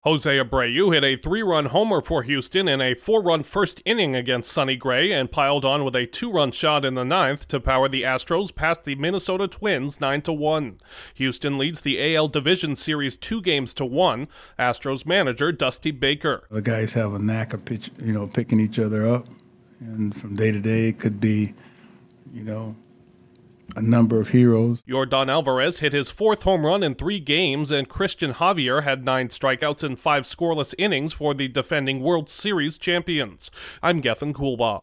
Jose Abreu hit a 3-run homer for Houston in a 4-run first inning against Sonny Gray and piled on with a 2-run shot in the ninth to power the Astros past the Minnesota Twins 9-1. Houston leads the AL Division Series 2-1. Astros manager Dusty Baker. The guys have a knack of picking each other up, and from day to day it could be, a number of heroes. Yordan Alvarez hit his 4th home run in 3 games, and Christian Javier had 9 strikeouts in 5 scoreless innings for the defending World Series champions. I'm Gethin Coolbaugh.